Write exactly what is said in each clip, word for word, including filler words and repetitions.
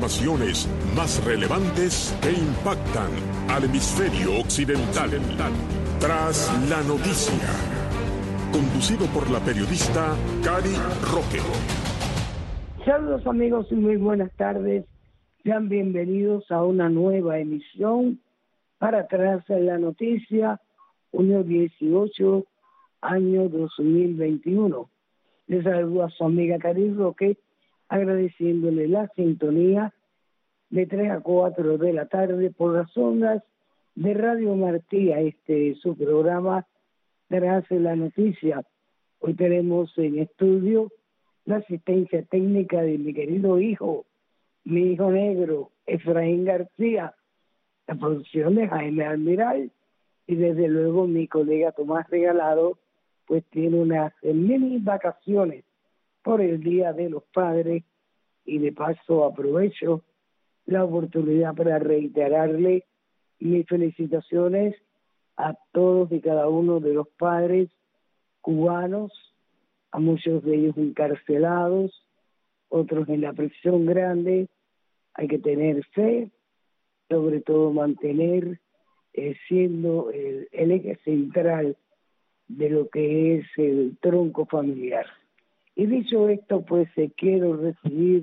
informaciones más relevantes que impactan al hemisferio occidental. Tras la noticia, conducido por la periodista Cari Roque. Saludos amigos y muy buenas tardes. Sean bienvenidos a una nueva emisión para Tras la noticia, junio dieciocho, año dos mil veintiuno. Les saludo a su amiga Cari Roque, agradeciéndole la sintonía de tres a cuatro de la tarde por las ondas de Radio Martí. Este es su programa Tras la noticia. Hoy tenemos en estudio la asistencia técnica de mi querido hijo, mi hijo negro, Efraín García, la producción de Jaime Almiral, y desde luego mi colega Tomás Regalado, pues tiene unas mini vacaciones por el Día de los Padres, y de paso aprovecho la oportunidad para reiterarle mis felicitaciones a todos y cada uno de los padres cubanos, a muchos de ellos encarcelados, otros en la prisión grande. Hay que tener fe, sobre todo mantener eh, siendo el, el eje central de lo que es el tronco familiar. Y dicho esto, pues eh, quiero recibir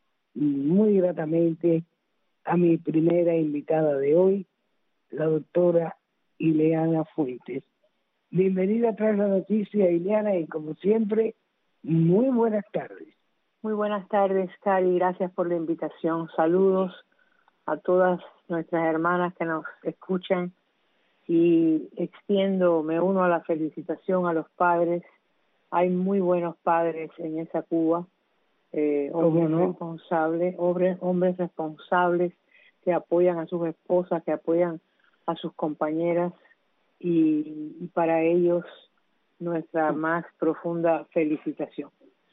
muy gratamente a mi primera invitada de hoy, la doctora Ileana Fuentes. Bienvenida a Tras la noticia, Ileana, y como siempre, muy buenas tardes. Muy buenas tardes, Cari, gracias por la invitación. Saludos a todas nuestras hermanas que nos escuchan y extiendo, me uno a la felicitación a los padres. Hay muy buenos padres en esa Cuba, eh, hombres no? responsables, hombres, hombres responsables que apoyan a sus esposas, que apoyan a sus compañeras, y, y para ellos nuestra más profunda felicitación.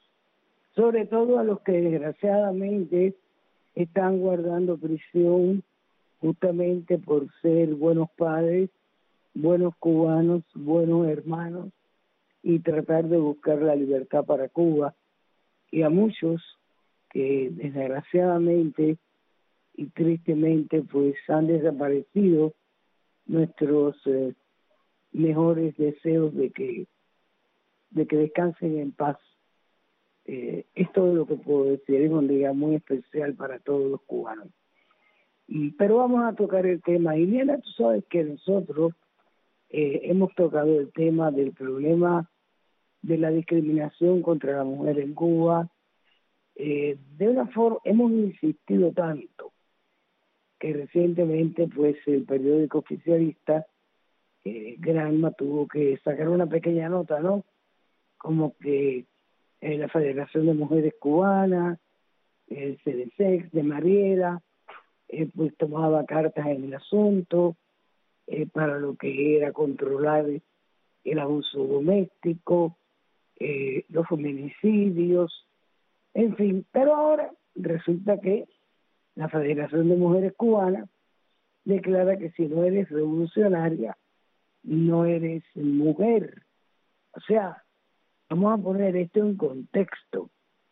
Sobre todo a los que desgraciadamente están guardando prisión justamente por ser buenos padres, buenos cubanos, buenos hermanos, y tratar de buscar la libertad para Cuba. Y a muchos que desgraciadamente y tristemente pues han desaparecido, nuestros eh, mejores deseos de que de que descansen en paz. Eh, es todo lo que puedo decir. Es un día muy especial para todos los cubanos. Y, pero vamos a tocar el tema. Y Liana, tú sabes que nosotros eh, hemos tocado el tema del problema de la discriminación contra la mujer en Cuba. Eh, de una forma, hemos insistido tanto que recientemente pues el periódico oficialista eh, Granma tuvo que sacar una pequeña nota, ¿no? Como que eh, la Federación de Mujeres Cubanas, el C D C X de Mariela, eh, pues tomaba cartas en el asunto eh, para lo que era controlar el abuso doméstico, eh, los feminicidios, en fin. Pero ahora resulta que la Federación de Mujeres Cubanas declara que si no eres revolucionaria, no eres mujer. O sea, vamos a poner esto en contexto.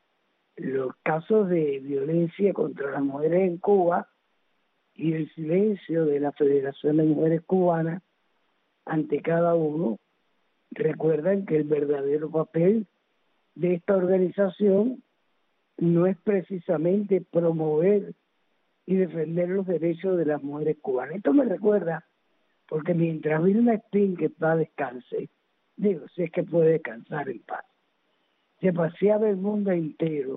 Los casos de violencia contra las mujeres en Cuba y el silencio de la Federación de Mujeres Cubanas ante cada uno recuerdan que el verdadero papel de esta organización no es precisamente promover y defender los derechos de las mujeres cubanas. Esto me recuerda, porque mientras Vilma Espín, que paz descanse, digo, si es que puede descansar en paz, se paseaba el mundo entero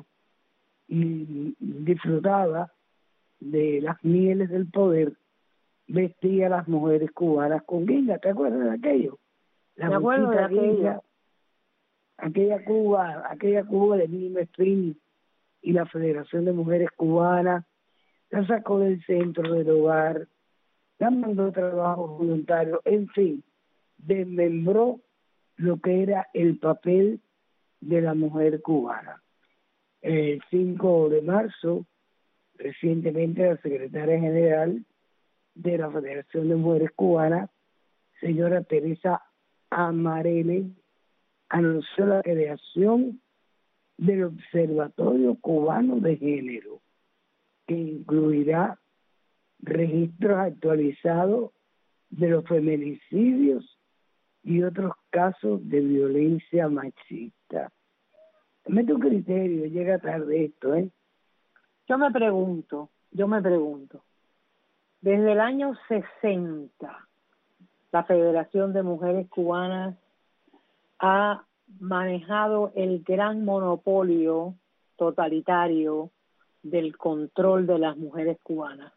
y disfrutaba de las mieles del poder, vestía a las mujeres cubanas con guinda. ¿Te acuerdas de aquello? La Me acuerdo de aquello. Aquella Cuba, aquella Cuba de Vilma Espín y la Federación de Mujeres Cubanas, la sacó del centro del hogar, la mandó a trabajo voluntario, en fin, desmembró lo que era el papel de la mujer cubana. El cinco de marzo, recientemente, la secretaria general de la Federación de Mujeres Cubanas, señora Teresa Amarele, anunció la creación del Observatorio Cubano de Género, que incluirá registros actualizados de los feminicidios y otros casos de violencia machista. Dame tu criterio, llega tarde esto, ¿eh? Yo me pregunto, yo me pregunto, desde el año sesenta, la Federación de Mujeres Cubanas ha manejado el gran monopolio totalitario del control de las mujeres cubanas.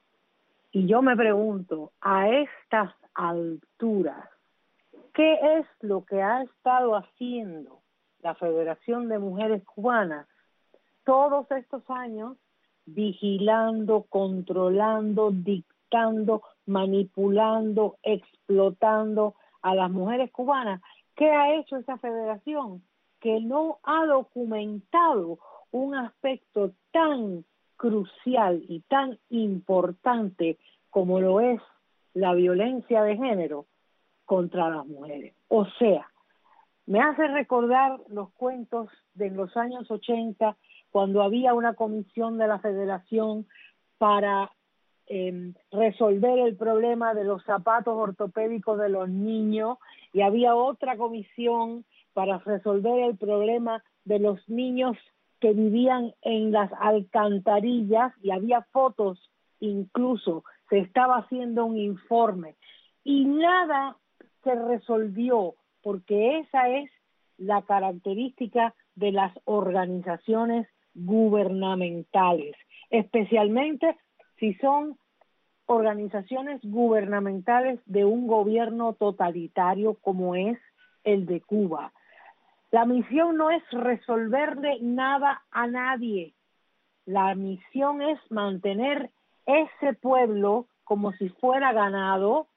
Y yo me pregunto, a estas alturas, ¿qué es lo que ha estado haciendo la Federación de Mujeres Cubanas todos estos años, vigilando, controlando, dictando, manipulando, explotando a las mujeres cubanas? ¿Qué ha hecho esa federación? Que no ha documentado un aspecto tan crucial y tan importante como lo es la violencia de género contra las mujeres. O sea, me hace recordar los cuentos de los años ochenta, cuando había una comisión de la Federación para eh, resolver el problema de los zapatos ortopédicos de los niños, y había otra comisión para resolver el problema de los niños que vivían en las alcantarillas, y había fotos incluso, se estaba haciendo un informe, y nada se resolvió, porque esa es la característica de las organizaciones gubernamentales, especialmente si son organizaciones gubernamentales de un gobierno totalitario como es el de Cuba. La misión no es resolverle nada a nadie. La misión es mantener ese pueblo como si fuera ganado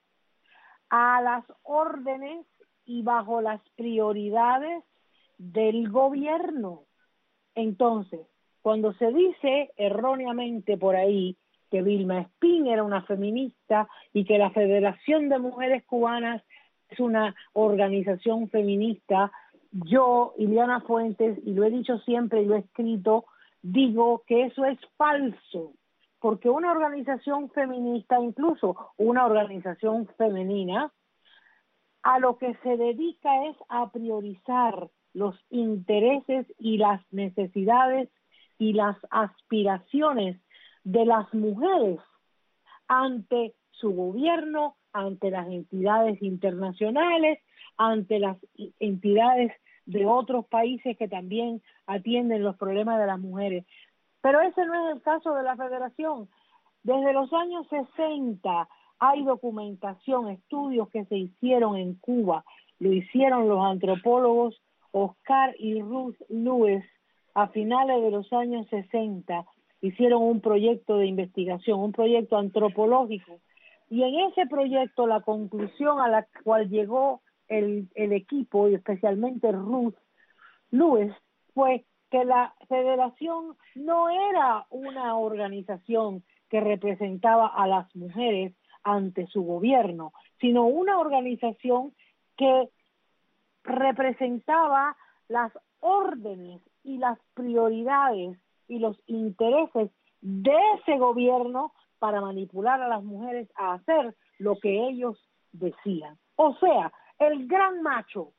a las órdenes y bajo las prioridades del gobierno. Entonces, cuando se dice erróneamente por ahí que Vilma Espín era una feminista y que la Federación de Mujeres Cubanas es una organización feminista, yo, Ileana Fuentes, y lo he dicho siempre y lo he escrito, digo que eso es falso, porque una organización feminista, incluso una organización femenina, a lo que se dedica es a priorizar los intereses y las necesidades y las aspiraciones de las mujeres ante su gobierno, ante las entidades internacionales, ante las entidades de otros países que también atienden los problemas de las mujeres. Pero ese no es el caso de la Federación. Desde los años sesenta hay documentación, estudios que se hicieron en Cuba, lo hicieron los antropólogos Oscar y Ruth Lewis a finales de los años sesenta, hicieron un proyecto de investigación, un proyecto antropológico, y en ese proyecto la conclusión a la cual llegó el, el equipo, y especialmente Ruth Lewis, fue que la Federación no era una organización que representaba a las mujeres ante su gobierno, sino una organización que representaba las órdenes y las prioridades y los intereses de ese gobierno para manipular a las mujeres a hacer lo que ellos decían. O sea, el gran macho,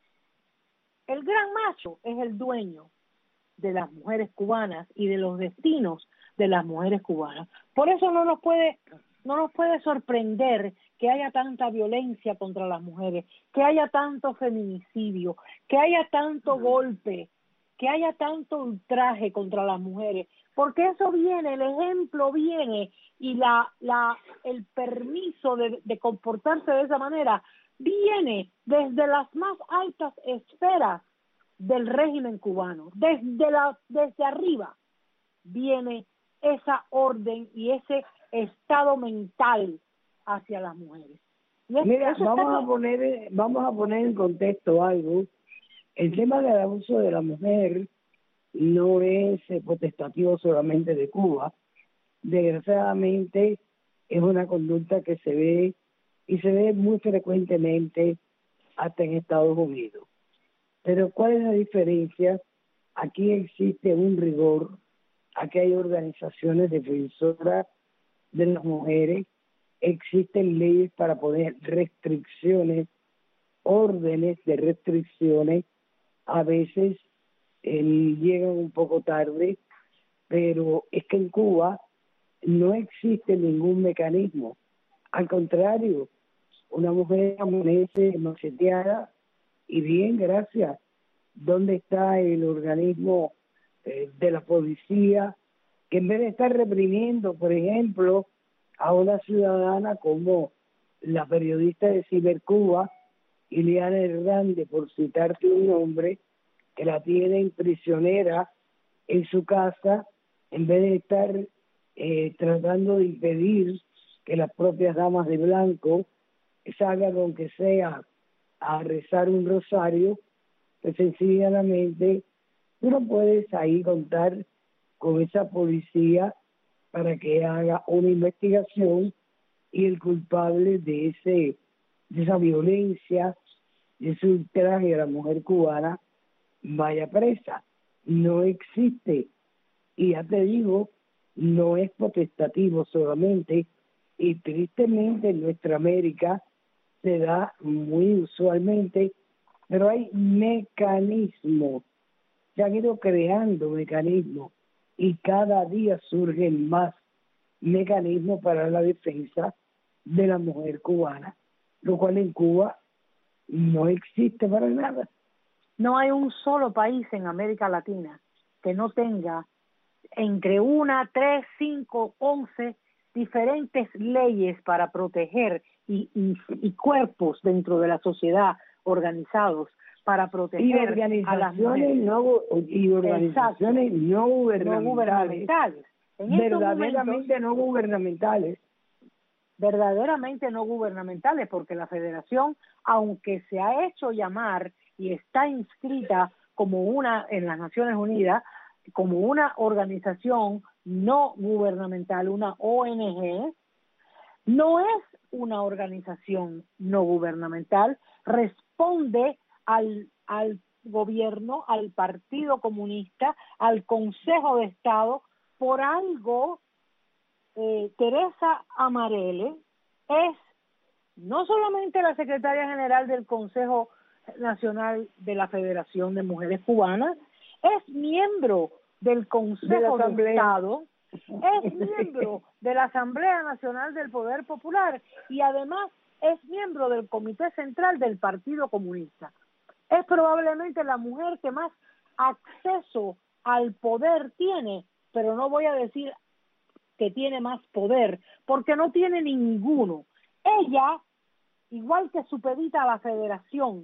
el gran macho es el dueño de las mujeres cubanas y de los destinos de las mujeres cubanas. Por eso no nos puede, no nos puede sorprender que haya tanta violencia contra las mujeres, que haya tanto feminicidio, que haya tanto golpe, que haya tanto ultraje contra las mujeres, porque eso viene, el ejemplo viene, y la, la, el permiso de, de comportarse de esa manera viene desde las más altas esferas del régimen cubano. Desde, la, desde arriba viene esa orden y ese estado mental hacia las mujeres. Es, Mira, vamos a poner vamos a poner en contexto algo. El tema del abuso de la mujer no es potestativo solamente de Cuba. Desgraciadamente es una conducta que se ve y se ve muy frecuentemente hasta en Estados Unidos. Pero ¿cuál es la diferencia? Aquí existe un rigor, Aquí hay organizaciones defensoras de las mujeres, existen leyes para poner restricciones, órdenes de restricciones, a veces eh, llegan un poco tarde, pero es que en Cuba no existe ningún mecanismo. Al contrario, una mujer amanece macheteada y bien, gracias. ¿Dónde está el organismo eh, de la policía que en vez de estar reprimiendo, por ejemplo, a una ciudadana como la periodista de Cibercuba, Ileana Hernández, por citarte un nombre, que la tienen prisionera en su casa, en vez de estar eh, tratando de impedir que las propias damas de blanco salgan, aunque sea a rezar un rosario, pues sencillamente tú no puedes ahí contar con esa policía para que haga una investigación y el culpable de ese de esa violencia, de ese ultraje a la mujer cubana vaya presa. No existe. Y ya te digo, no es potestativo solamente, y tristemente en nuestra América se da muy usualmente, pero hay mecanismos, se han ido creando mecanismos y cada día surgen más mecanismos para la defensa de la mujer cubana, lo cual en Cuba no existe para nada. No hay un solo país en América Latina que no tenga entre una, tres, cinco, once diferentes leyes para proteger y, y, y cuerpos dentro de la sociedad organizados para proteger y organizaciones a las mujeres. No, y organizaciones no gubernamentales, no gubernamentales. En verdaderamente momentos, no gubernamentales. verdaderamente no gubernamentales, porque la federación, aunque se ha hecho llamar y está inscrita como una en las Naciones Unidas, como una organización no gubernamental, una O N G, no es una organización no gubernamental, responde al, al gobierno, al Partido Comunista, al Consejo de Estado. Por algo, eh, Teresa Amarele es no solamente la secretaria general del Consejo Nacional de la Federación de Mujeres Cubanas, es miembro del Consejo de, de Estado, es miembro de la Asamblea Nacional del Poder Popular y además es miembro del Comité Central del Partido Comunista. Es probablemente la mujer que más acceso al poder tiene, pero no voy a decir que tiene más poder, porque no tiene ninguno. Ella, igual que supedita a la federación,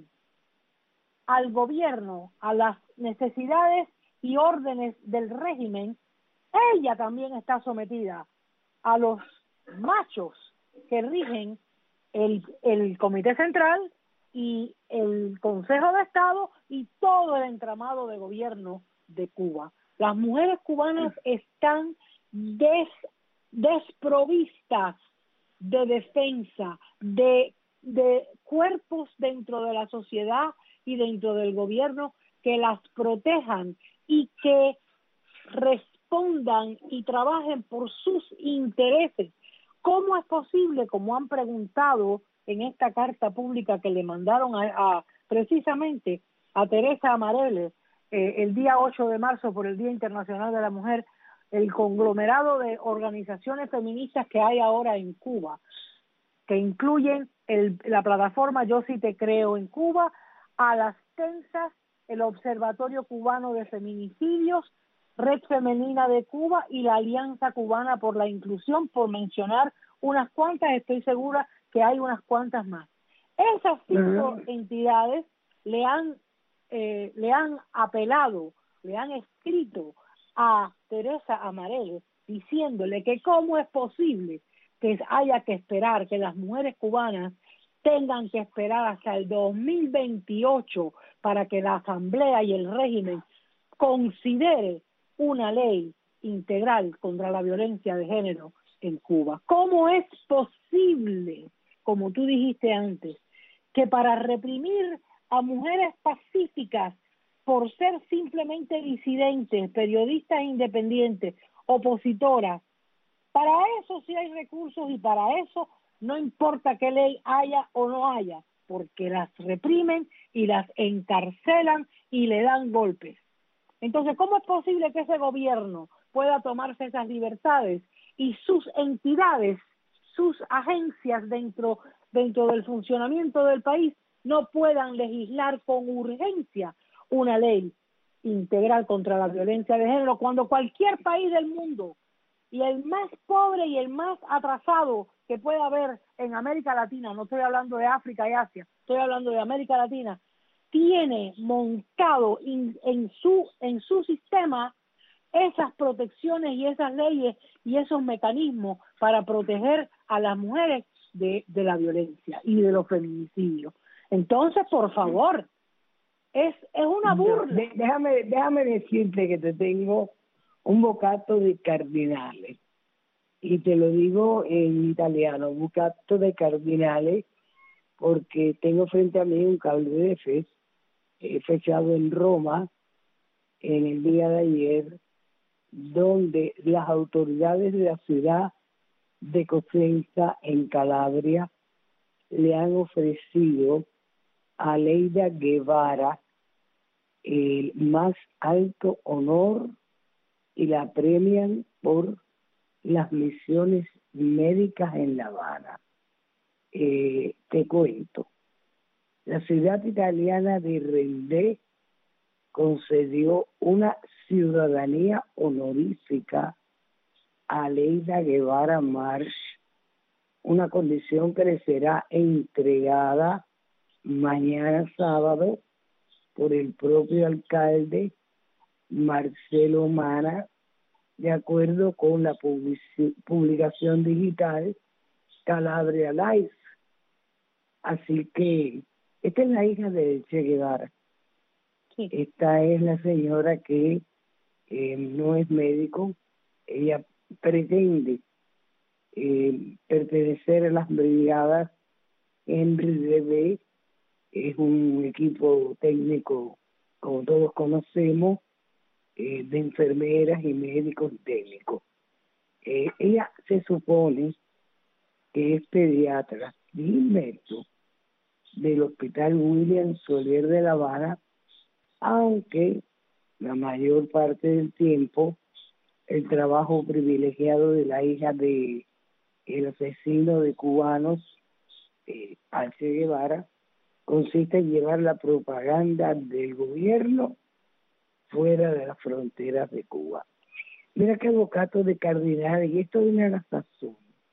al gobierno, a las necesidades y órdenes del régimen, ella también está sometida a los machos que rigen el, el Comité Central y el Consejo de Estado y todo el entramado de gobierno de Cuba. Las mujeres cubanas están des, desprovistas de defensa, de, de cuerpos dentro de la sociedad y dentro del gobierno que las protejan y que respondan y trabajen por sus intereses. ¿Cómo es posible, como han preguntado en esta carta pública que le mandaron a, a precisamente a Teresa Amarele eh, el día ocho de marzo por el Día Internacional de la Mujer, el conglomerado de organizaciones feministas que hay ahora en Cuba, que incluyen el, la plataforma Yo Sí Te Creo en Cuba, a las Tensas, el Observatorio Cubano de Feminicidios, Red Femenina de Cuba y la Alianza Cubana por la Inclusión, por mencionar unas cuantas, estoy segura que hay unas cuantas más. Esas cinco uh-huh. entidades le han, eh, le han apelado, le han escrito a Teresa Amarele diciéndole que cómo es posible que haya que esperar, que las mujeres cubanas tengan que esperar hasta el dos mil veintiocho para que la Asamblea y el régimen considere una ley integral contra la violencia de género en Cuba. ¿Cómo es posible, como tú dijiste antes, que para reprimir a mujeres pacíficas por ser simplemente disidentes, periodistas independientes, opositoras. Para eso sí hay recursos y para eso no importa qué ley haya o no haya, porque las reprimen y las encarcelan y le dan golpes. Entonces, ¿cómo es posible que ese gobierno pueda tomarse esas libertades y sus entidades, sus agencias dentro, dentro del funcionamiento del país no puedan legislar con urgencia una ley integral contra la violencia de género, cuando cualquier país del mundo, y el más pobre y el más atrasado que pueda haber en América Latina, no estoy hablando de África y Asia, estoy hablando de América Latina, tiene montado in, en su en su sistema esas protecciones y esas leyes y esos mecanismos para proteger a las mujeres de, de la violencia y de los feminicidios. Entonces, por favor, es es una burla. De, déjame déjame decirte que te tengo un bocato de cardinales, y te lo digo en italiano, bocato de cardinales, porque tengo frente a mí un cable de fe eh, fechado en Roma en el día de ayer, donde las autoridades de la ciudad de Cosenza, en Calabria, le han ofrecido a Leida Guevara el más alto honor y la premian por las misiones médicas en La Habana. Eh, te cuento, la ciudad italiana de Rendé concedió una ciudadanía honorífica a Leida Guevara March, una condición que le será entregada mañana sábado por el propio alcalde Marcelo Mana, de acuerdo con la publici- publicación digital Calabria Life. Así que esta es la hija de Che Guevara. Sí. Esta es la señora que eh, no es médico, ella pretende eh, pertenecer a las brigadas Henry D B, es un equipo técnico, como todos conocemos, eh, de enfermeras y médicos técnicos. Eh, ella se supone que es pediatra de inmerso del Hospital William Soler de La Habana, aunque la mayor parte del tiempo el trabajo privilegiado de la hija de el asesino de cubanos, eh, Che Guevara, consiste en llevar la propaganda del gobierno fuera de las fronteras de Cuba. Mira qué bocato de cardinales, y esto viene a la sazón,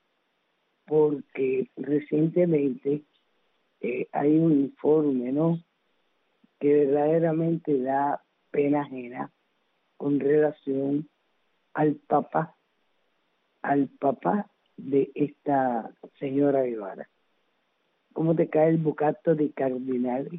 porque recientemente eh, hay un informe, ¿no?, que verdaderamente da pena ajena con relación al papá, al papá de esta señora Guevara. ¿Cómo te cae el bocato de cardinales?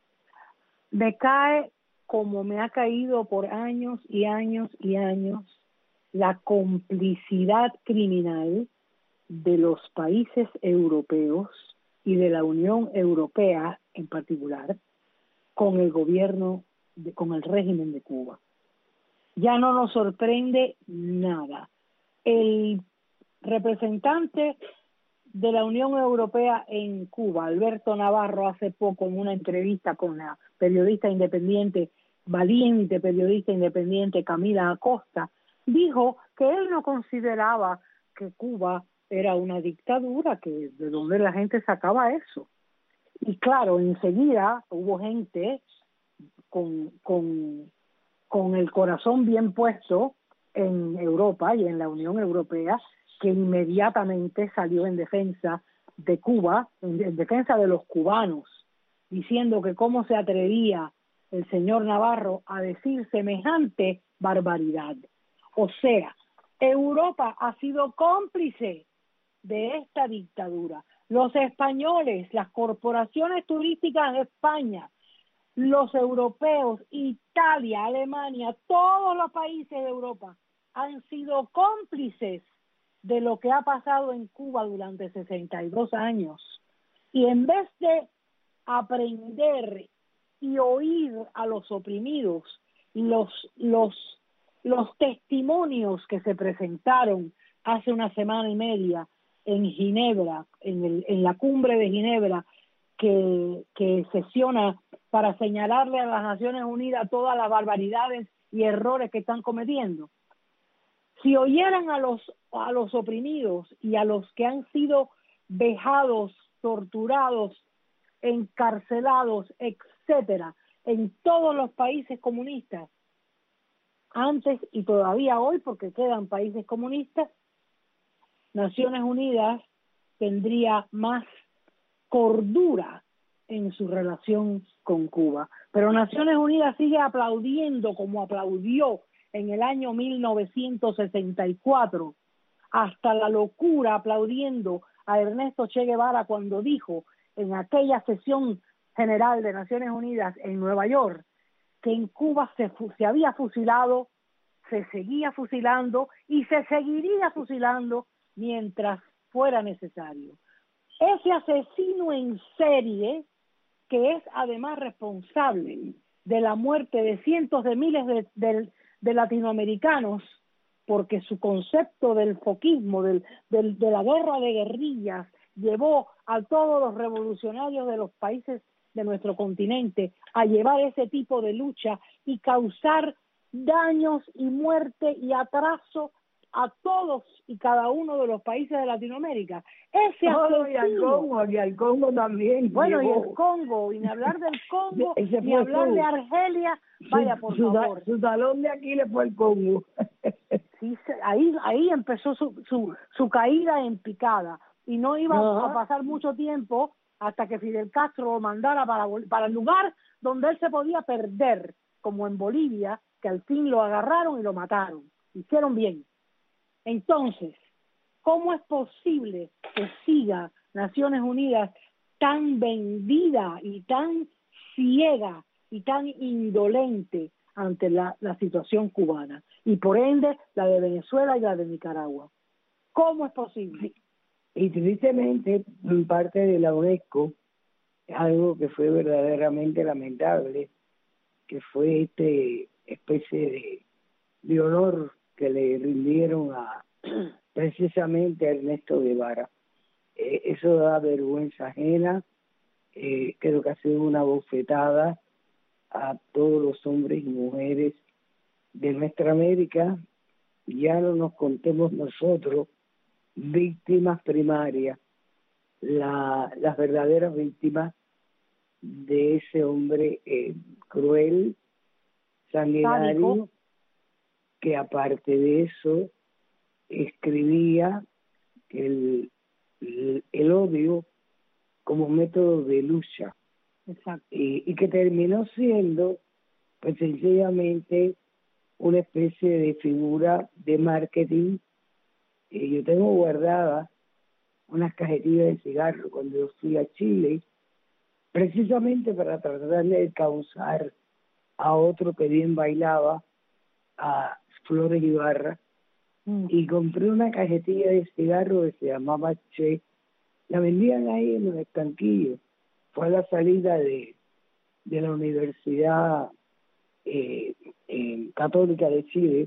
Me cae como me ha caído por años y años y años la complicidad criminal de los países europeos y de la Unión Europea en particular con el gobierno, de, con el régimen de Cuba. Ya no nos sorprende nada. El representante de la Unión Europea en Cuba, Alberto Navarro, hace poco en una entrevista con la periodista independiente, valiente periodista independiente Camila Acosta, dijo que él no consideraba que Cuba era una dictadura, que de donde la gente sacaba eso. Y claro, enseguida hubo gente con, con, con el corazón bien puesto en Europa y en la Unión Europea, que inmediatamente salió en defensa de Cuba, en, en defensa de los cubanos, diciendo que cómo se atrevía el señor Navarro a decir semejante barbaridad. O sea, Europa ha sido cómplice de esta dictadura. Los españoles, las corporaciones turísticas de España, los europeos, Italia, Alemania, todos los países de Europa han sido cómplices de lo que ha pasado en Cuba durante sesenta y dos años. Y en vez de aprender y oír a los oprimidos, los, los, los testimonios que se presentaron hace una semana y media en Ginebra, en, el, en la cumbre de Ginebra, que, que sesiona para señalarle a las Naciones Unidas todas las barbaridades y errores que están cometiendo. Si oyeran a los, a los oprimidos y a los que han sido vejados, torturados, encarcelados, etcétera, en todos los países comunistas, antes y todavía hoy, porque quedan países comunistas, Naciones Unidas tendría más cordura en su relación con Cuba. Pero Naciones Unidas sigue aplaudiendo como aplaudió en el año mil novecientos sesenta y cuatro, hasta la locura, aplaudiendo a Ernesto Che Guevara cuando dijo en aquella sesión general de Naciones Unidas en Nueva York que en Cuba se, se había fusilado, se seguía fusilando y se seguiría fusilando mientras fuera necesario. Ese asesino en serie, que es además responsable de la muerte de cientos de miles de, de, de latinoamericanos, porque su concepto del foquismo, del, del, de la guerra de guerrillas, llevó a todos los revolucionarios de los países de nuestro continente a llevar ese tipo de lucha y causar daños y muerte y atraso a todos y cada uno de los países de Latinoamérica. Ese oh, y al Congo, y al Congo también. Bueno, llegó. y el Congo, y ni hablar del Congo, Ese ni hablar su, de Argelia, vaya, por su, favor. Su talón de Aquiles fue el Congo. Sí, ahí, ahí empezó su, su, su caída en picada, y no iba uh-huh. a pasar mucho tiempo hasta que Fidel Castro lo mandara para, para el lugar donde él se podía perder, como en Bolivia, que al fin lo agarraron y lo mataron. Hicieron bien. Entonces, ¿cómo es posible que siga Naciones Unidas tan vendida y tan ciega y tan indolente ante la, la situación cubana? Y por ende, la de Venezuela y la de Nicaragua. ¿Cómo es posible? Y tristemente, en parte de la UNESCO, algo que fue verdaderamente lamentable, que fue este especie de, de honor que le rindieron a precisamente a Ernesto Guevara. Eh, eso da vergüenza ajena, eh, creo que ha sido una bofetada a todos los hombres y mujeres de nuestra América. Ya no nos contemos nosotros, víctimas primarias, la, las verdaderas víctimas de ese hombre eh, cruel, sanguinario, Sádico. Que aparte de eso escribía el, el, el odio como método de lucha. Exacto. Y, y que terminó siendo pues sencillamente una especie de figura de marketing. Y yo tengo guardada unas cajetillas de cigarro cuando yo fui a Chile, precisamente para tratar de causar a otro que bien bailaba, a Flores Ibarra, mm. y compré una cajetilla de cigarro que se llamaba Che. La vendían ahí en los estanquillos. Fue a la salida de, de la Universidad eh, eh, Católica de Chile,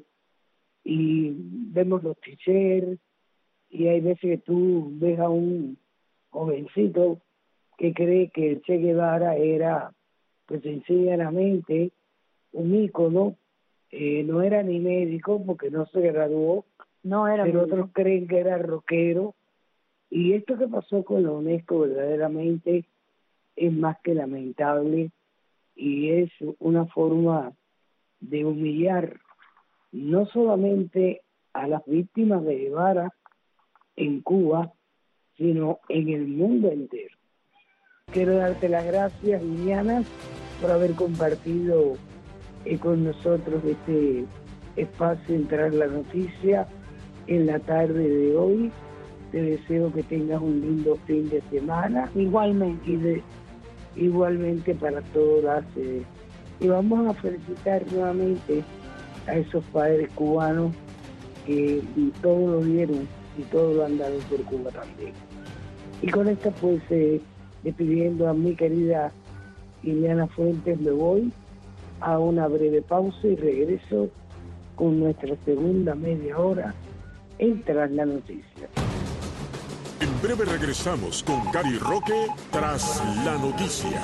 y vemos los t-shirts, y hay veces que tú ves a un jovencito que cree que el Che Guevara era, pues sencillamente, un ícono. Eh, no era ni médico porque no se graduó, no era pero médico. Otros creen que era rockero. Y esto que pasó con la UNESCO verdaderamente es más que lamentable, y es una forma de humillar no solamente a las víctimas de Guevara en Cuba, sino en el mundo entero. Quiero darte las gracias, Liliana, por haber compartido eh, con nosotros este espacio Entrar la Noticia en la tarde de hoy. Te deseo que tengas un lindo fin de semana. Igualmente. Y de, igualmente para todas. Eh, y vamos a felicitar nuevamente a esos padres cubanos que todo lo dieron y todo lo han dado por Cuba también. Y con esto pues eh, despidiendo a mi querida Ileana Fuentes, me voy a una breve pausa y regreso con nuestra segunda media hora en Tras la Noticia. En breve regresamos con Cari Roque Tras la Noticia.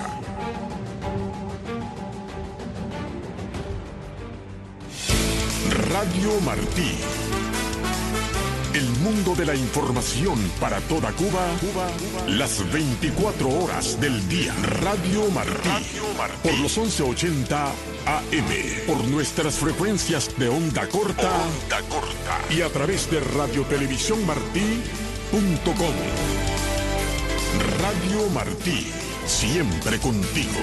Radio Martí. El mundo de la información para toda Cuba, Cuba, las veinticuatro horas del día. Radio Martí. Radio Martí. Por los once ochenta A M. Por nuestras frecuencias de onda corta. Onda corta. Y a través de radiotelevisión martí punto com. Radio Martí. Siempre contigo.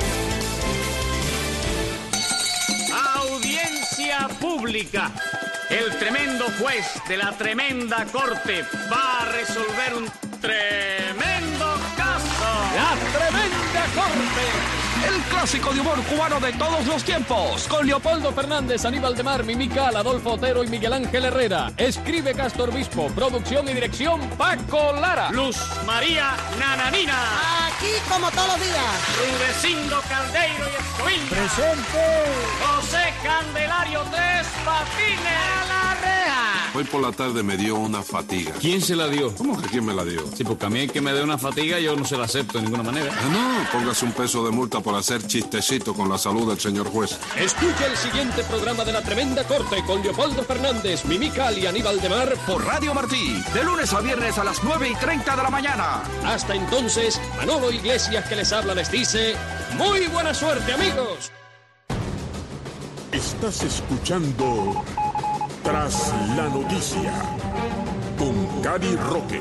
Audiencia pública. El tremendo juez de la tremenda corte va a resolver un tremendo caso. La tremenda corte. El clásico de humor cubano de todos los tiempos. Con Leopoldo Fernández, Aníbal de Mar, Mimical, Adolfo Otero y Miguel Ángel Herrera. Escribe Castor Bispo. Producción y dirección Paco Lara. Luz María Nananina. Aquí como todos los días. Rudecindo Caldeiro y Escoviña. Presente. José Candelario Tres Patines. A la reja. Hoy por la tarde me dio una fatiga. ¿Quién se la dio? ¿Cómo que quién me la dio? Sí, porque a mí que me dé una fatiga yo no se la acepto de ninguna manera. Ah, no, póngase un peso de multa por hacer chistecito con la salud del señor juez. Escucha el siguiente programa de La Tremenda Corte con Leopoldo Fernández, Mimical y Aníbal de Mar por Radio Martí, de lunes a viernes a las nueve y treinta de la mañana. Hasta entonces, Manolo Iglesias que les habla les dice, ¡muy buena suerte, amigos! Estás escuchando Tras la Noticia con Cari Roque.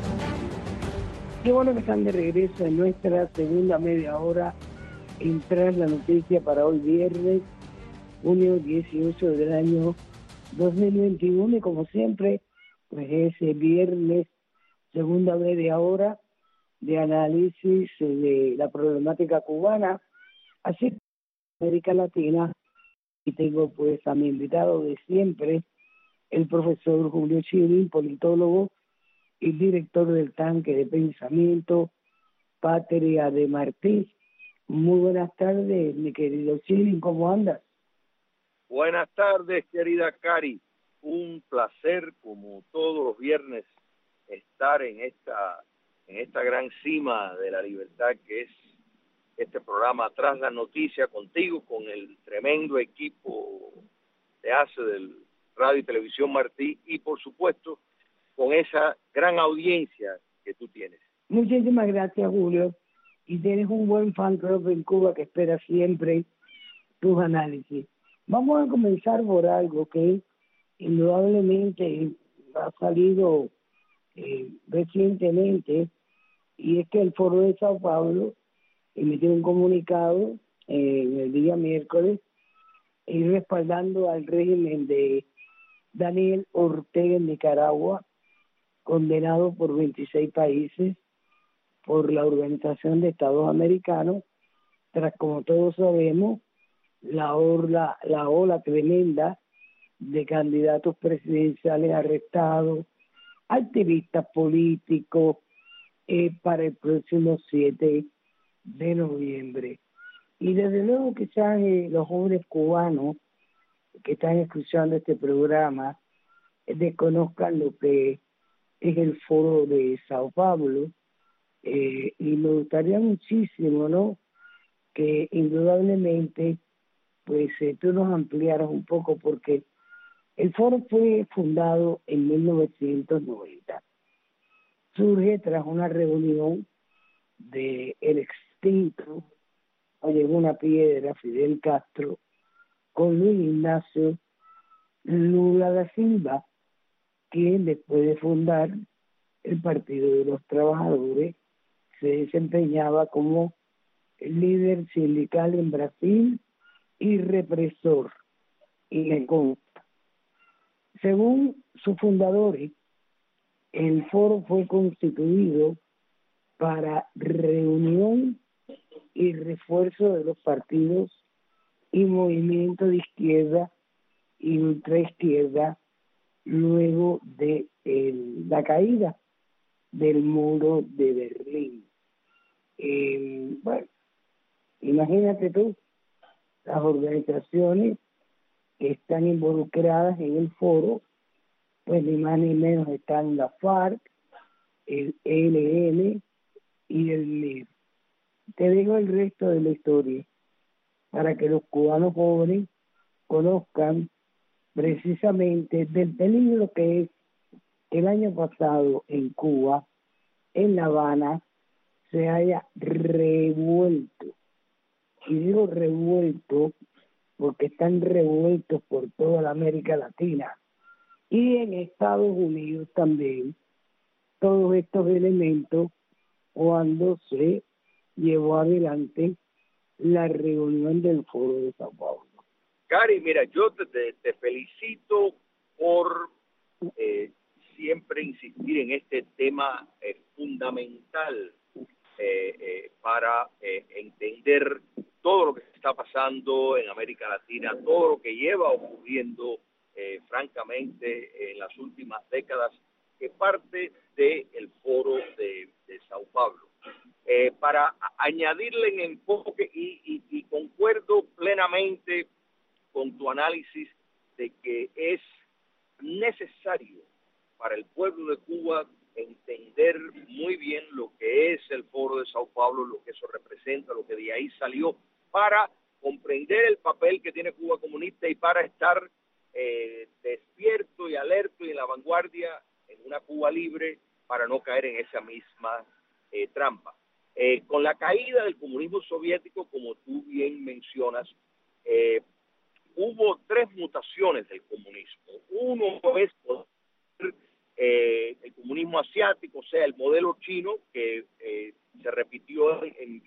Qué bueno que están de regreso en nuestra segunda media hora en Tras la Noticia para hoy viernes, junio dieciocho del año dos mil veintiuno, y como siempre, pues ese viernes, segunda media hora de análisis de la problemática cubana, así como América Latina, y tengo pues a mi invitado de siempre, el profesor Julio Chirin, politólogo y director del Tanque de Pensamiento, Patria de Martí. Muy buenas tardes, mi querido Chirin, ¿cómo andas? Buenas tardes, querida Cari. Un placer, como todos los viernes, estar en esta, en esta gran cima de la libertad que es este programa Tras la Noticia, contigo, con el tremendo equipo de ACE del Radio y Televisión Martí, y por supuesto con esa gran audiencia que tú tienes. Muchísimas gracias, Julio. Y tienes un buen fan club en Cuba que espera siempre tus análisis. Vamos a comenzar por algo que indudablemente ha salido eh, recientemente, y es que el Foro de Sao Paulo emitió un comunicado eh, el día miércoles y respaldando al régimen de Daniel Ortega en Nicaragua, condenado por veintiséis países por la Organización de Estados Americanos, tras, como todos sabemos, la ola, la ola tremenda de candidatos presidenciales arrestados, activistas políticos, eh, para el próximo siete de noviembre. Y desde luego quizás eh, los jóvenes cubanos que están escuchando este programa eh, desconozcan lo que es el Foro de Sao Paulo, eh, y me gustaría muchísimo, ¿no?, que indudablemente pues eh, tú nos ampliaras un poco, porque el foro fue fundado en mil novecientos noventa. Surge tras una reunión de el extinto, oye, una piedra, Fidel Castro, con Luis Ignacio Lula da Silva, quien después de fundar el Partido de los Trabajadores se desempeñaba como el líder sindical en Brasil y represor, y le consta. Según sus fundadores, el foro fue constituido para reunión y refuerzo de los partidos y movimientos de izquierda y ultraizquierda luego de el, la caída del muro de Berlín. Eh, bueno, Imagínate tú, las organizaciones que están involucradas en el foro, pues ni más ni menos están la FARC, el E L N y el M I R. Te digo el resto de la historia para que los cubanos jóvenes conozcan precisamente del peligro que es que el año pasado en Cuba, en La Habana, se haya revuelto. Y digo revuelto porque están revueltos por toda la América Latina y en Estados Unidos también todos estos elementos cuando se llevó adelante la reunión del Foro de Sao Paulo. Cari, mira, yo te, te, te felicito por eh, siempre insistir en este tema eh, fundamental eh, eh, para eh, entender todo lo que se está pasando en América Latina, todo lo que lleva ocurriendo eh, francamente en las últimas décadas, que parte del Foro de, de Sao Paulo. Eh, para añadirle en enfoque y, y, y concuerdo plenamente con tu análisis de que es necesario para el pueblo de Cuba entender muy bien lo que es el Foro de Sao Paulo, lo que eso representa, lo que de ahí salió, para comprender el papel que tiene Cuba comunista y para estar eh, despierto y alerto y en la vanguardia en una Cuba libre para no caer en esa misma eh, trampa. Eh, con la caída del comunismo soviético, como tú bien mencionas, eh, hubo tres mutaciones del comunismo. Uno es eh, el comunismo asiático, o sea, el modelo chino que eh, se repitió en,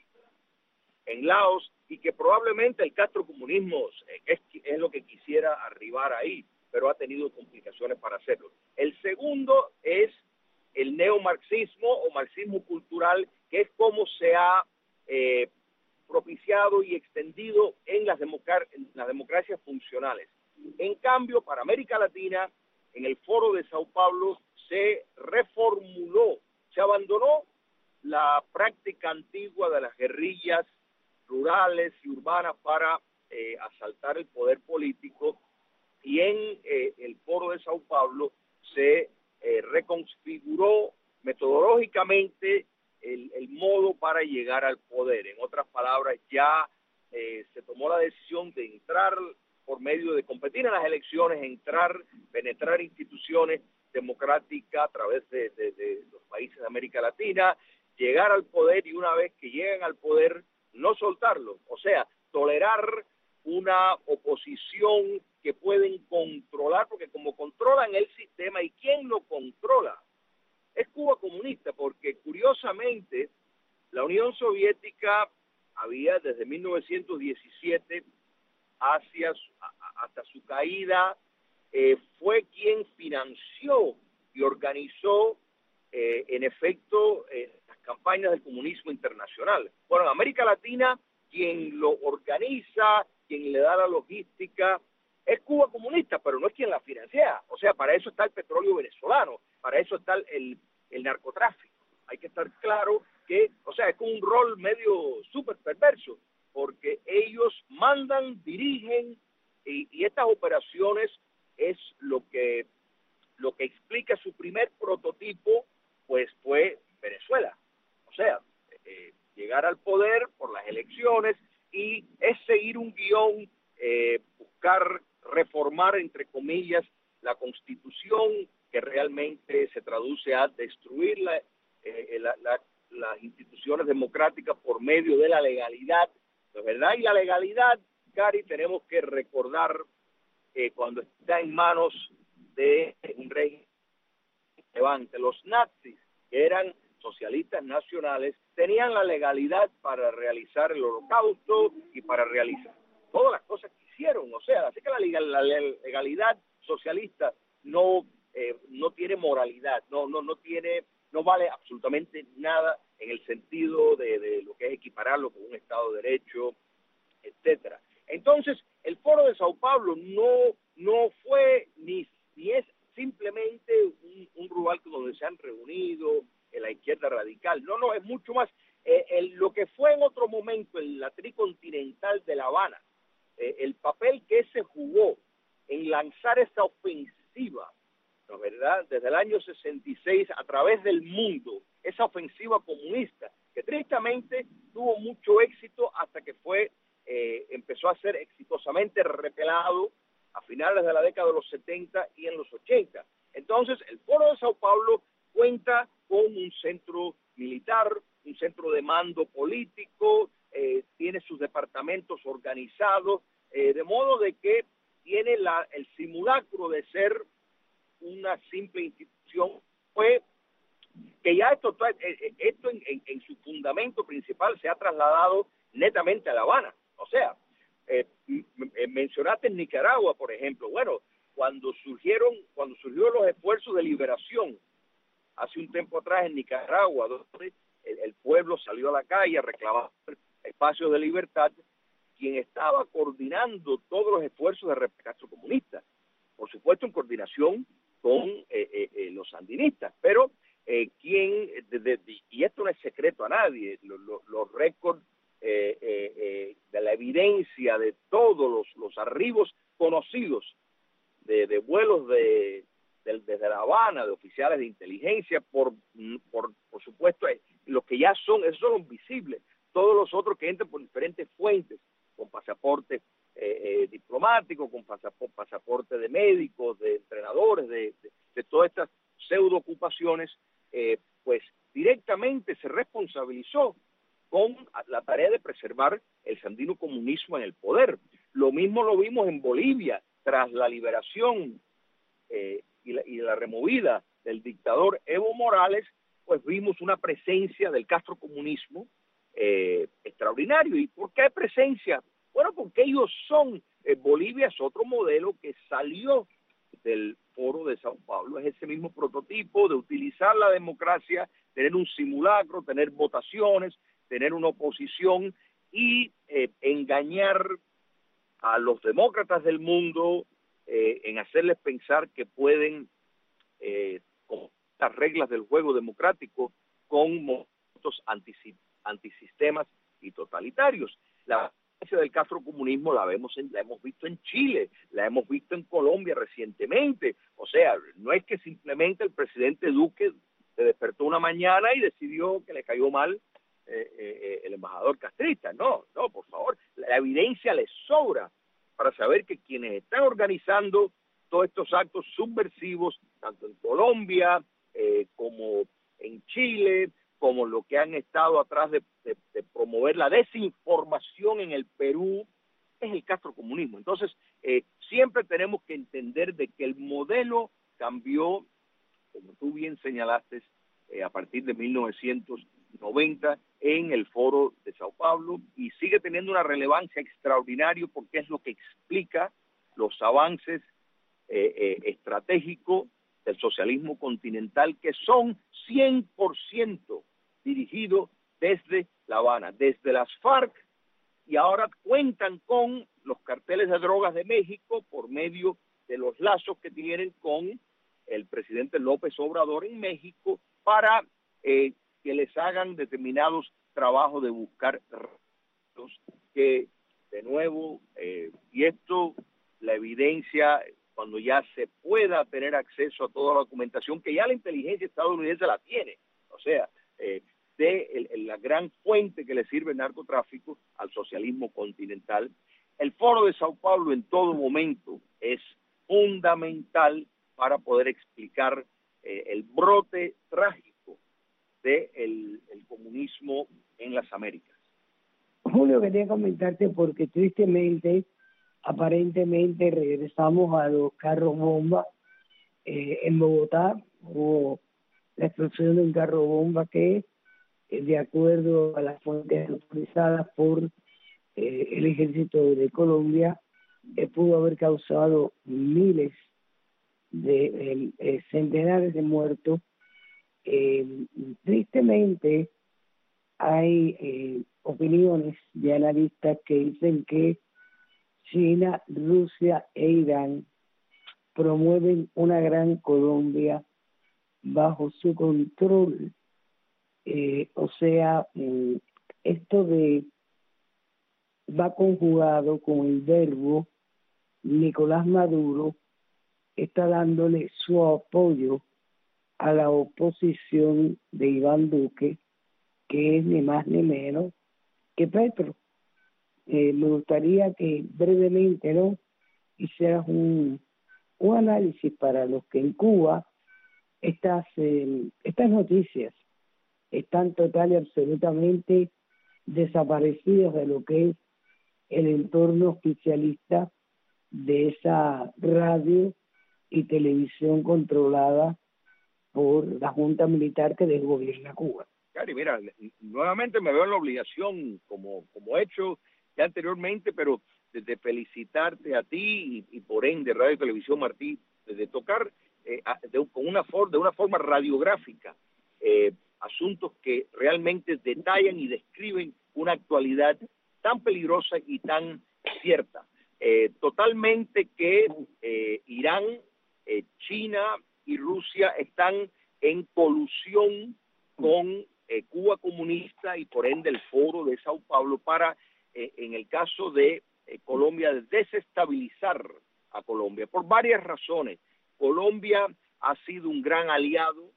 en Laos y que probablemente el castrocomunismo es, es lo que quisiera arribar ahí, pero ha tenido complicaciones para hacerlo. El segundo es el neomarxismo o marxismo cultural, que es como se ha eh, propiciado y extendido en las, democ- en las democracias funcionales. En cambio, para América Latina, en el Foro de Sao Paulo se reformuló, se abandonó la práctica antigua de las guerrillas rurales y urbanas para eh, asaltar el poder político, y en eh, el Foro de Sao Paulo se eh, reconfiguró metodológicamente el, el modo para llegar al poder. En otras palabras, ya eh, se tomó la decisión de entrar por medio de competir en las elecciones, entrar, penetrar instituciones democráticas a través de, de, de los países de América Latina, llegar al poder y una vez que llegan al poder, no soltarlo. O sea, tolerar una oposición que pueden controlar, porque como controlan el sistema, ¿y quién lo controla? Es Cuba comunista, porque curiosamente la Unión Soviética había desde mil novecientos diecisiete hacia su, hasta su caída, eh, fue quien financió y organizó eh, en efecto eh, las campañas del comunismo internacional. Bueno, en América Latina quien lo organiza, quien le da la logística, es Cuba comunista, pero no es quien la financia. O sea, para eso está el petróleo venezolano, para eso está el, el, el narcotráfico. Hay que estar claro que, o sea, es como un rol medio súper perverso, porque ellos mandan, dirigen, y, y estas operaciones es lo que, lo que explica su primer prototipo, pues fue Venezuela. O sea, eh, llegar al poder por las elecciones y es seguir un guión, eh, buscar reformar, entre comillas, la Constitución, que realmente se traduce a destruir la, eh, la, la, las instituciones democráticas por medio de la legalidad, ¿no es verdad? Y la legalidad, Cari, tenemos que recordar eh, cuando está en manos de un rey levante. Los nazis, que eran socialistas nacionales, tenían la legalidad para realizar el holocausto y para realizar todas las cosas que hicieron. O sea, así que la, legal, la legalidad socialista no eh, no tiene moralidad, no no no tiene no vale absolutamente nada en el sentido de, de lo que es equipararlo con un Estado de Derecho, etcétera. Entonces, el Foro de Sao Paulo no no fue ni, ni es simplemente un, un lugar donde se han reunido en la izquierda radical. No, no, es mucho más. eh, el, lo que fue en otro momento en la tricontinental de La Habana, eh, el papel que se jugó en lanzar esa ofensiva, ¿no es verdad?, desde el año sesenta y seis a través del mundo, esa ofensiva comunista, que tristemente tuvo mucho éxito hasta que fue eh, empezó a ser exitosamente repelado a finales de la década de los setenta y en los ochenta. Entonces, el Foro de Sao Paulo cuenta con un centro militar, un centro de mando político, eh, tiene sus departamentos organizados, eh, de modo de que tiene la, el simulacro de ser una simple institución, fue que ya esto, esto en, en, en su fundamento principal se ha trasladado netamente a La Habana. O sea, eh, mencionaste en Nicaragua, por ejemplo. Bueno, cuando surgieron, cuando surgieron los esfuerzos de liberación hace un tiempo atrás en Nicaragua, donde el, el pueblo salió a la calle a reclamar espacios de libertad, quien estaba coordinando todos los esfuerzos de representación comunista, por supuesto en coordinación con eh, eh, eh, los sandinistas, pero eh, quien, de, de, de, y esto no es secreto a nadie, lo, lo, los récords eh, eh, eh, de la evidencia de todos los, los arribos conocidos de, de vuelos de, de, desde La Habana, de oficiales de inteligencia, por, por, por supuesto, eh, los que ya son, esos son visibles, todos los otros que entran por diferentes fuentes, con pasaporte eh, eh, diplomático, con pasaporte, pasaporte de médicos, de entrenadores, de, de, de todas estas pseudo ocupaciones, eh, pues directamente se responsabilizó con la tarea de preservar el sandino comunismo en el poder. Lo mismo lo vimos en Bolivia, tras la liberación eh, y, la, y la removida del dictador Evo Morales, pues vimos una presencia del castrocomunismo eh, extraordinario. ¿Y por qué presencia? Bueno, porque ellos son, eh, Bolivia es otro modelo que salió del Foro de Sao Paulo, es ese mismo prototipo de utilizar la democracia, tener un simulacro, tener votaciones, tener una oposición y eh, engañar a los demócratas del mundo eh, en hacerles pensar que pueden, eh, con las reglas del juego democrático, con movimientos antisistemas y totalitarios. La del castrocomunismo la vemos en, la hemos visto en Chile, la hemos visto en Colombia recientemente. O sea, no es que simplemente el presidente Duque se despertó una mañana y decidió que le cayó mal eh, eh, el embajador castrista. No, no, por favor, la evidencia le sobra para saber que quienes están organizando todos estos actos subversivos, tanto en Colombia eh, como en Chile, como lo que han estado atrás de, de, de promover la desinformación en el Perú, es el castrocomunismo. Entonces, eh, siempre tenemos que entender de que el modelo cambió, como tú bien señalaste, eh, a partir de mil novecientos noventa en el Foro de Sao Paulo, y sigue teniendo una relevancia extraordinaria porque es lo que explica los avances eh, eh, estratégicos del socialismo continental, que son cien por ciento dirigido desde La Habana, desde las FARC, y ahora cuentan con los carteles de drogas de México por medio de los lazos que tienen con el presidente López Obrador en México para eh, que les hagan determinados trabajos de buscar retos que, de nuevo, eh, y esto, la evidencia, cuando ya se pueda tener acceso a toda la documentación, que ya la inteligencia estadounidense la tiene, o sea, eh, de el, el, la gran fuente que le sirve el narcotráfico al socialismo continental. El Foro de Sao Paulo en todo momento es fundamental para poder explicar eh, el brote trágico del de el comunismo en las Américas. Julio, quería comentarte porque tristemente, aparentemente regresamos a los carros bomba. Eh, en Bogotá hubo la explosión de un carro bomba que, eh, de acuerdo a las fuentes autorizadas por eh, el ejército de Colombia, eh, pudo haber causado miles de eh, centenares de muertos. Eh, tristemente hay eh, opiniones de analistas que dicen que China, Rusia e Irán promueven una gran Colombia bajo su control, Eh, o sea, eh, esto de va conjugado con el verbo Nicolás Maduro está dándole su apoyo a la oposición de Iván Duque, que es ni más ni menos que Petro. Eh, me gustaría que brevemente, ¿no?, hicieras un, un análisis para los que en Cuba estas, eh, estas noticias están total y absolutamente desaparecidas de lo que es el entorno oficialista de esa radio y televisión controlada por la Junta Militar que desgobierna Cuba. Cari, mira, nuevamente me veo en la obligación, como, como he hecho ya anteriormente, pero de, de felicitarte a ti y, y por ende Radio y Televisión Martí, de, de tocar eh, de, con una for, de una forma radiográfica eh, asuntos que realmente detallan y describen una actualidad tan peligrosa y tan cierta. Eh, totalmente que eh, Irán, eh, China y Rusia están en colusión con eh, Cuba comunista y por ende el foro de Sao Paulo para, eh, en el caso de eh, Colombia, desestabilizar a Colombia por varias razones. Colombia ha sido un gran aliado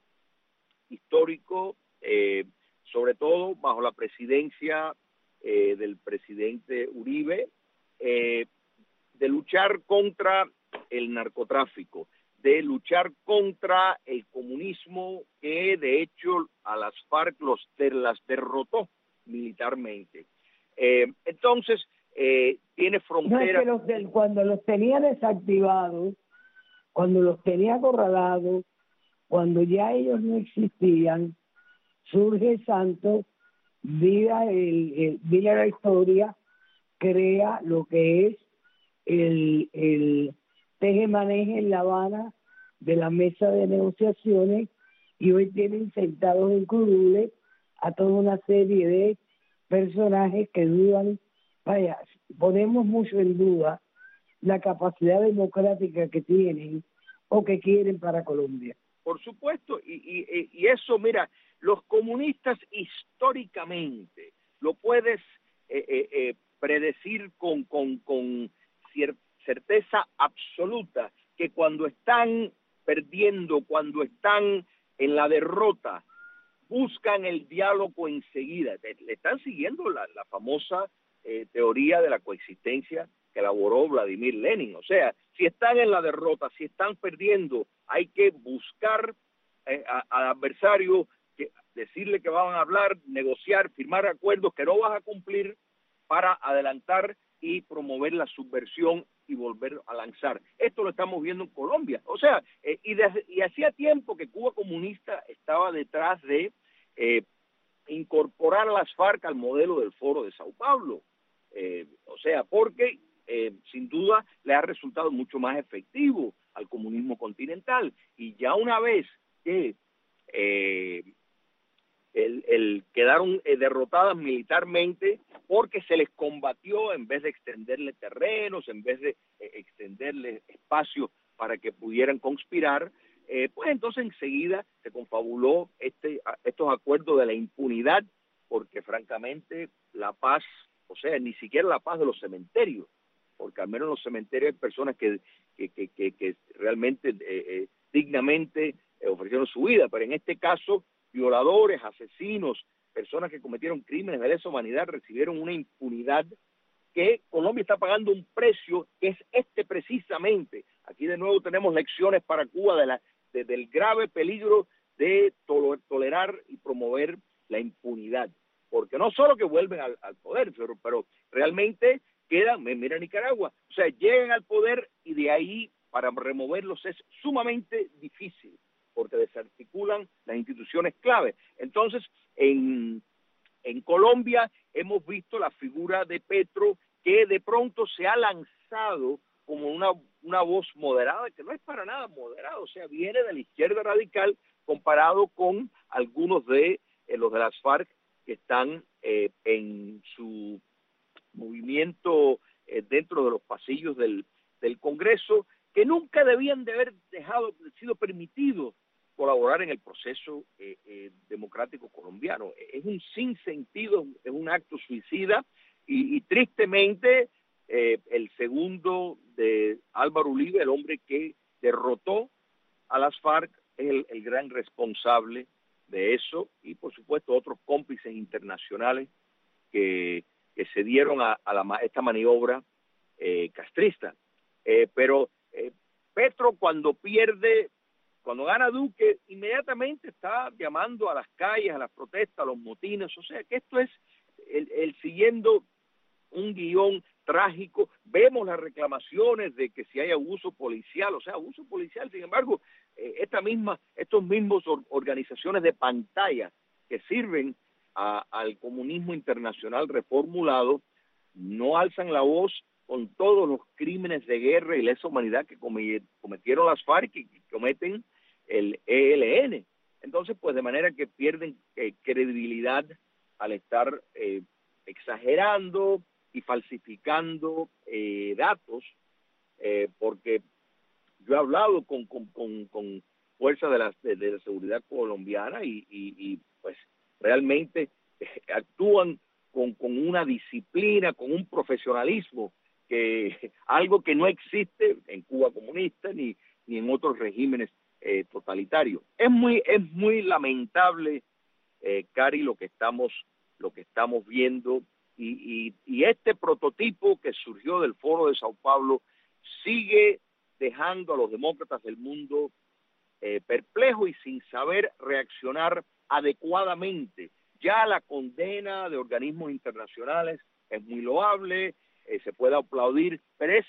histórico, eh, sobre todo bajo la presidencia eh, del presidente Uribe, eh, de luchar contra el narcotráfico, de luchar contra el comunismo, que de hecho a las FARC los de, las derrotó militarmente. Eh, entonces, eh, tiene fronteras... No, es que los de, cuando los tenía desactivados, cuando los tenía acorralados, cuando ya ellos no existían, surge Santos, mira, el, el, mira la historia, crea lo que es el, el teje-maneje en La Habana de la mesa de negociaciones, y hoy tienen sentados en curules a toda una serie de personajes que dudan, vaya, ponemos mucho en duda la capacidad democrática que tienen o que quieren para Colombia. Por supuesto, y, y, y eso, mira, los comunistas históricamente lo puedes eh, eh, eh, predecir con, con, con cier- certeza absoluta, que cuando están perdiendo, cuando están en la derrota, buscan el diálogo enseguida. Le están siguiendo la, la famosa eh, teoría de la coexistencia que elaboró Vladimir Lenin. O sea, si están en la derrota, si están perdiendo, hay que buscar eh, al adversario, que, decirle que van a hablar, negociar, firmar acuerdos que no vas a cumplir para adelantar y promover la subversión y volver a lanzar. Esto lo estamos viendo en Colombia. O sea, eh, y, de, y hacía tiempo que Cuba comunista estaba detrás de eh, incorporar a las FARC al modelo del Foro de Sao Paulo. Eh, o sea, porque eh, sin duda le ha resultado mucho más efectivo al comunismo continental. Y ya una vez que eh, el, el quedaron eh, derrotadas militarmente, porque se les combatió en vez de extenderle terrenos, en vez de eh, extenderle espacios para que pudieran conspirar, eh, pues entonces enseguida se confabuló este, estos acuerdos de la impunidad, porque francamente la paz, o sea, ni siquiera la paz de los cementerios, porque al menos en los cementerios hay personas que, que, que, que, que realmente eh, eh, dignamente eh, ofrecieron su vida, pero en este caso violadores, asesinos, personas que cometieron crímenes de lesa humanidad recibieron una impunidad que Colombia está pagando un precio que es este precisamente. Aquí de nuevo tenemos lecciones para Cuba de la, de, del grave peligro de tol- tolerar y promover la impunidad, porque no solo que vuelven al, al poder, pero, pero realmente quedan, mira Nicaragua, o sea, llegan al poder y de ahí para removerlos es sumamente difícil, porque desarticulan las instituciones clave. Entonces, en, en Colombia hemos visto la figura de Petro, que de pronto se ha lanzado como una, una voz moderada, que no es para nada moderada, o sea, viene de la izquierda radical comparado con algunos de eh, los de las FARC que están eh, en su movimiento eh, dentro de los pasillos del, del Congreso, que nunca debían de haber dejado, sido permitidos colaborar en el proceso eh, eh, democrático Democrático Colombiano. Es un sinsentido, es un acto suicida y, y tristemente eh, el segundo de Álvaro Uribe, el hombre que derrotó a las FARC, es el, el gran responsable de eso y por supuesto otros cómplices internacionales que, que se dieron a, a la, esta maniobra eh, castrista. Eh, pero eh, Petro cuando pierde, cuando gana Duque, inmediatamente está llamando a las calles, a las protestas, a los motines, o sea que esto es el, el siguiendo un guión trágico. Vemos las reclamaciones de que si hay abuso policial, o sea, abuso policial, sin embargo, eh, esta misma, estos mismos or, organizaciones de pantalla que sirven a, al comunismo internacional reformulado, no alzan la voz con todos los crímenes de guerra y lesa humanidad que cometieron las FARC y que cometen el E L N. Entonces, pues de manera que pierden eh, credibilidad al estar eh, exagerando y falsificando eh, datos, eh, porque yo he hablado con, con, con, con fuerzas de la, de, de la seguridad colombiana y, y, y pues realmente eh, actúan con, con una disciplina, con un profesionalismo, que algo que no existe en Cuba comunista ni, ni en otros regímenes eh, totalitarios. Es muy, es muy lamentable, eh, Cari, lo que estamos, lo que estamos viendo. Y, y, y este prototipo que surgió del Foro de Sao Paulo sigue dejando a los demócratas del mundo eh, perplejos y sin saber reaccionar adecuadamente. Ya la condena de organismos internacionales es muy loable, eh, se puede aplaudir, pero es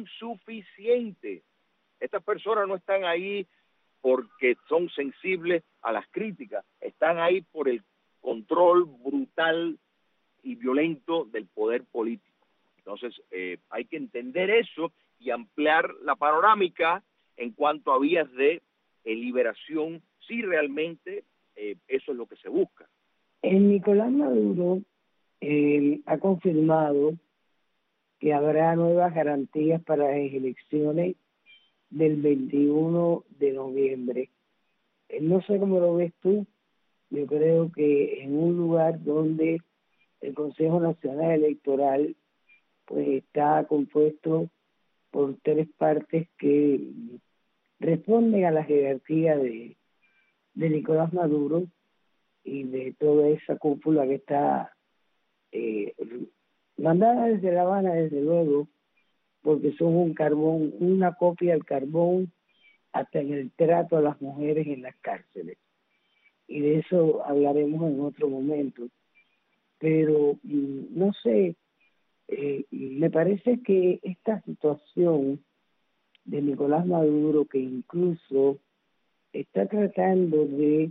insuficiente. Estas personas no están ahí porque son sensibles a las críticas, están ahí por el control brutal y violento del poder político. Entonces eh, hay que entender eso y ampliar la panorámica en cuanto a vías de eh, liberación, si realmente eh, eso es lo que se busca. El Nicolás Maduro eh, ha confirmado que habrá nuevas garantías para las elecciones del veintiuno de noviembre. Eh, no sé cómo lo ves tú, yo creo que en un lugar donde el Consejo Nacional Electoral pues está compuesto por tres partes que responden a la jerarquía de, de Nicolás Maduro y de toda esa cúpula que está eh, mandada desde La Habana, desde luego, porque son un carbón, una copia del carbón hasta en el trato a las mujeres en las cárceles. Y de eso hablaremos en otro momento. Pero no sé, eh, me parece que esta situación de Nicolás Maduro, que incluso está tratando de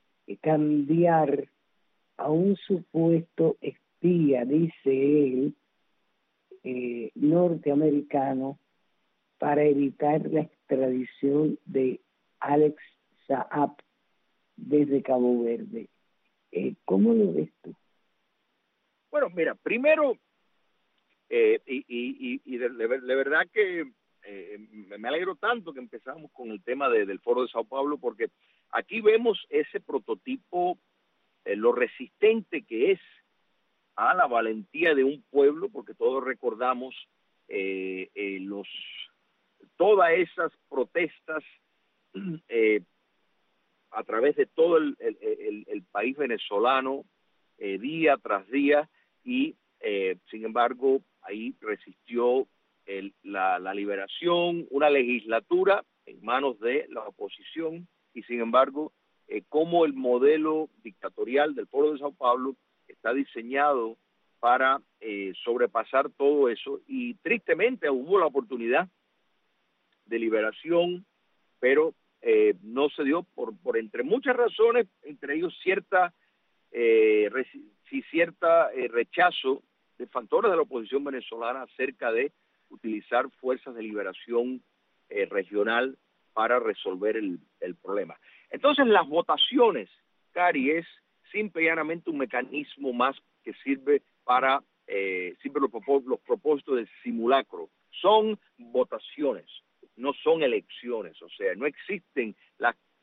cambiar a un supuesto espía, dice él, eh, norteamericano, para evitar la extradición de Alex Saab desde Cabo Verde. Eh, ¿Cómo lo ves tú? Bueno, mira, primero, eh, y, y, y de, de, de verdad que eh, me alegro tanto que empezamos con el tema de, del Foro de Sao Paulo, porque aquí vemos ese prototipo, eh, lo resistente que es a la valentía de un pueblo, porque todos recordamos eh, eh, los todas esas protestas eh, a través de todo el, el, el, el país venezolano, eh, día tras día, y eh, sin embargo ahí resistió el, la, la liberación, una legislatura en manos de la oposición, y sin embargo eh, como el modelo dictatorial del Foro de Sao Paulo está diseñado para eh, sobrepasar todo eso, y tristemente hubo la oportunidad de liberación, pero eh, no se dio por, por entre muchas razones, entre ellos cierta eh, sí, cierta eh, rechazo de factores de la oposición venezolana acerca de utilizar fuerzas de liberación eh, regional para resolver el, el problema. Entonces las votaciones, Cari, es simple y llanamente un mecanismo más que sirve para eh, sirve los, los propósitos del simulacro. Son votaciones, no son elecciones, o sea, no existen las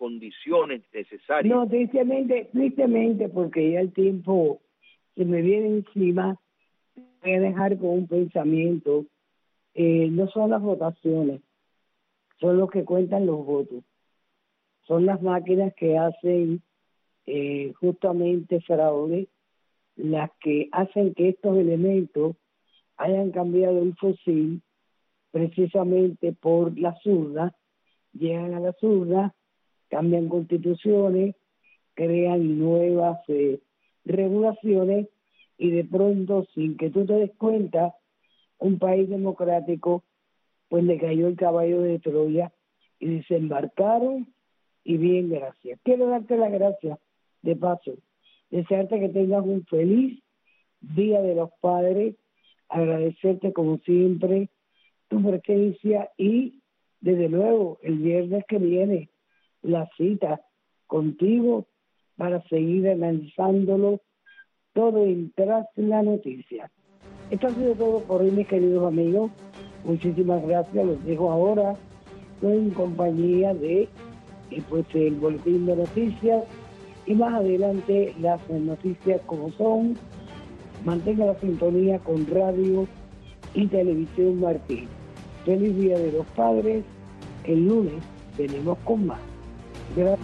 condiciones necesarias. No, tristemente, tristemente, porque ya el tiempo se me viene encima, voy a dejar con un pensamiento. Eh, no son las votaciones, son los que cuentan los votos. Son las máquinas que hacen eh, justamente fraude, las que hacen que estos elementos hayan cambiado el fusil precisamente por las urnas. Llegan a las urnas, cambian constituciones, crean nuevas eh, regulaciones y de pronto, sin que tú te des cuenta, un país democrático pues le cayó el caballo de Troya y desembarcaron y bien, gracias. Quiero darte las gracias de paso, desearte que tengas un feliz Día de los Padres, agradecerte como siempre tu presencia y desde luego el viernes que viene la cita contigo para seguir analizándolo todo en Tras la Noticia. Esto ha sido todo por hoy, mis queridos amigos. Muchísimas gracias. Los dejo ahora en compañía de eh, pues el boletín de noticias y más adelante las noticias como son. Mantenga la sintonía con Radio y Televisión Martí. Feliz Día de los Padres. El lunes venimos con más. Gracias.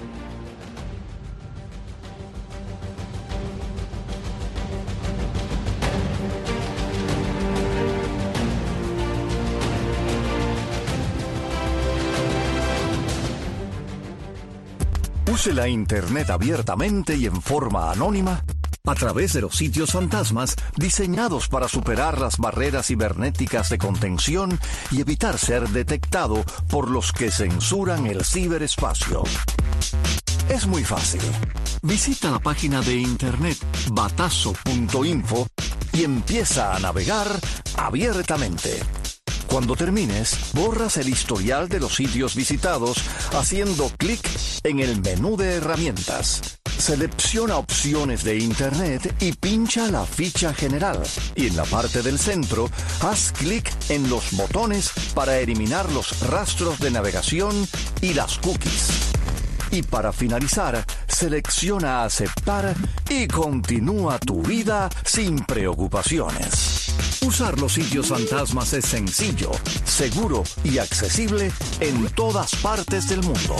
Use la Internet abiertamente y en forma anónima a través de los sitios fantasmas diseñados para superar las barreras cibernéticas de contención y evitar ser detectado por los que censuran el ciberespacio. Es muy fácil. Visita la página de internet batazo punto info y empieza a navegar abiertamente. Cuando termines, borras el historial de los sitios visitados haciendo clic en el menú de herramientas. Selecciona opciones de Internet y pincha la ficha general. Y en la parte del centro, haz clic en los botones para eliminar los rastros de navegación y las cookies. Y para finalizar, selecciona aceptar y continúa tu vida sin preocupaciones. Usar los sitios fantasmas es sencillo, seguro y accesible en todas partes del mundo.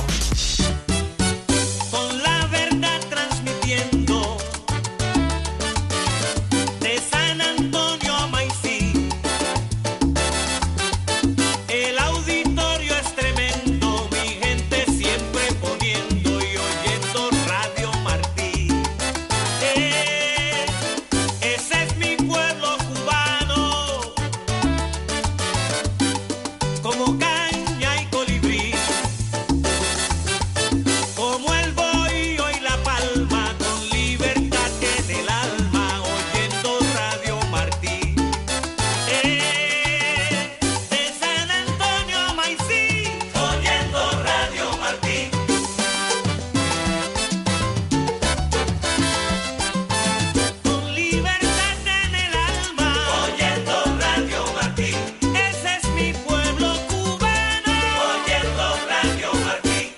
Con la verdad transmitiendo de San Antonio a Maicí. El auditorio es tremendo, mi gente siempre poniendo y oyendo Radio Martí. Eh, ese es mi pueblo cubano, como caña y colibrí. Como el bohío y la palma, con libertad en el alma, oyendo Radio Martí. Eh, de San Antonio a Maicí, oyendo Radio Martí. Con libertad en el alma, oyendo Radio Martí. Ese es mi pueblo cubano, oyendo Radio Martí.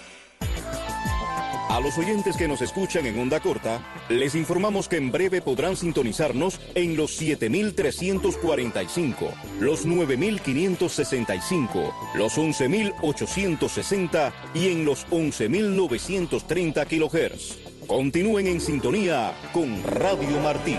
A los oyentes que nos escuchan en onda corta, les informamos que en breve podrán sintonizarnos en los siete mil trescientos cuarenta y cinco, los nueve mil quinientos sesenta y cinco, los once mil ochocientos sesenta y en los once mil novecientos treinta kilohertz. Continúen en sintonía con Radio Martí.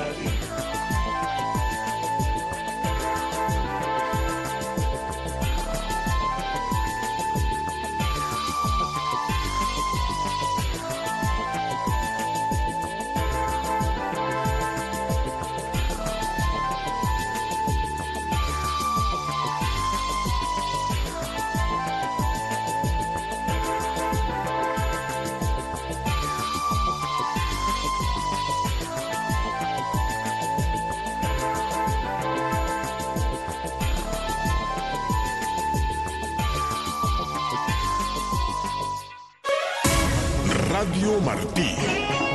Radio Martí.